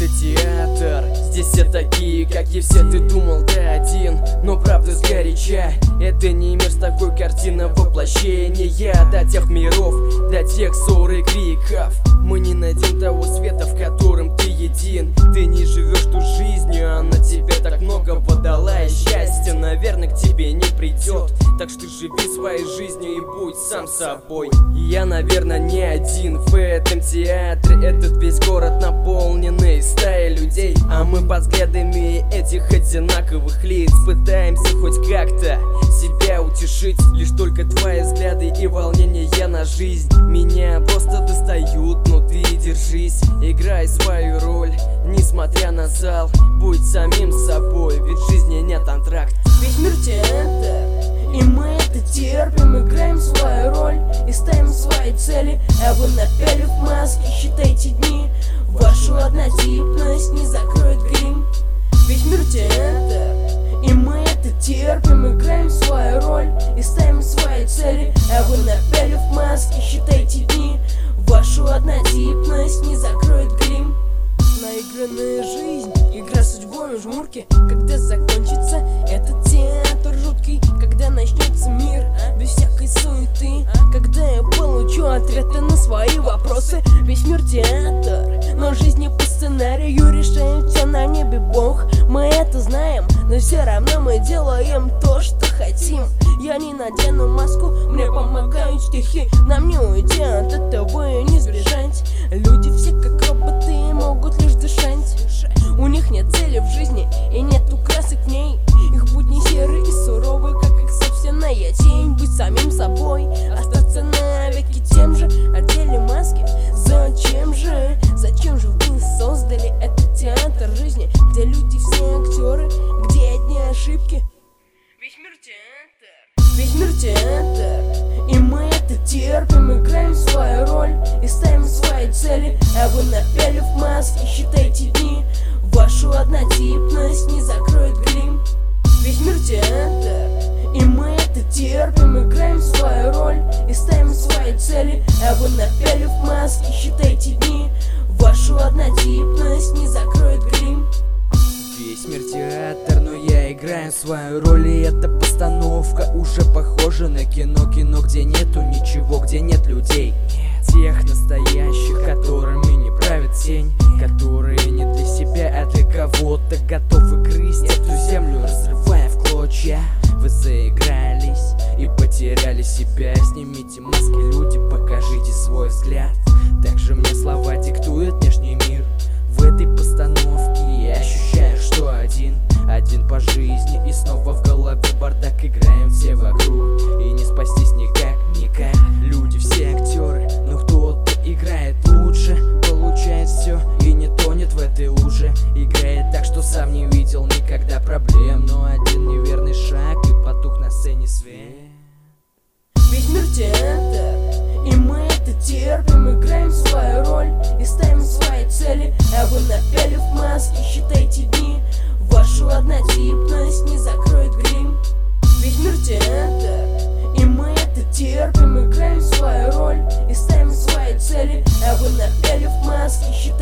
театр. Здесь все такие, как и все, ты думал, ты один, но правда сгоряча. Это не мир с такой картиной воплощения. До тех миров, до тех ссор и криков мы не найдем того света, в котором ты един. Ты не живешь ту жизнью, она тебе так много подала, и счастье, наверное, к тебе не придет. Так что живи своей жизнью и будь сам собой. Я, наверное, не один в этом театре. Этот весь город наполненный стаей людей, а мы под взглядами этих одинаковых лиц пытаемся хоть как-то себя утешить. Лишь только твои взгляды и волнения на жизнь меня просто достают, но ты держись, играй свою роль, несмотря на зал. Будь самим собой, ведь в жизни нет антракта. Весь мир театр, и мы это терпим. Играем свою роль и ставим свои цели. А вы, напялив маски, считайте дни. Вашу однотипность не закроет грим. Весь мир театр, и мы это терпим. Играем свою роль и ставим свои цели. А вы, напялив маски, считайте дни. Вашу однотипность не закроет грим. Наигранная жизнь, игра судьбой в жмурке. Когда закончится этот театр жуткий, когда начнется мир без всякой суеты, когда я получу ответы на свои вопросы. Весь мир театр, но жизнь не по сценарию, решает все на небе Бог. Мы это знаем, но все равно мы делаем то, что хотим. Я не надену маску, мне помогают стихи. Нам не уйти от этого и не сбежать. Люди все как роботы могут лишь дышать. У них нет цели в жизни и нету красок в ней. Их будни серые и суровые, как их собственная тень. Быть самим собой, остаться навеки тем же. Одели маски, зачем же? Зачем же вы создали этот театр жизни, где люди все актеры, где одни ошибки? Весь мир театр, весь мир театр, и мы это терпим. Играем свою роль и ставим свои цели. А вы, напялив маски, считайте дни. Вашу однотипность не закроет грим. Весь мир театр, и мы это терпим. Играем свою роль и ставим свои цели. А вы, напялив маски, считайте дни. Вашу однотипность не закроет грим. Весь мир театр, но я играю свою роль, и эта постановка уже похожа на кино. Кино, где нету ничего, где нет людей, тех настоящих, которыми не правит тень, которые не для себя, а для кого-то готовы грызть эту землю, разрывая в клочья. Вы заигрались и потеряли себя. Снимите маски, люди, покажите свой взгляд. Также мне слова диктует внешний мир. В этой постановке я ощущаю, что один по жизни, и снова в голове бардак. Играем все вокруг, и не спастись никак. Люди все актеры, но кто-то играет лучше, получает все и не тонет в этой луже. Играет так, что сам не видел никогда проблем, но один неверный шаг и потух на сцене свет. Весь мир театр, и мы это терпим. Играем свою роль и ставим свои цели. А вы, напялив маски, считайте дни. Вашу однотипность не закроет грим. Весь мир театр, и мы это терпим. Играем свою роль и ставим свои цели. А вы, напялив маски, считайте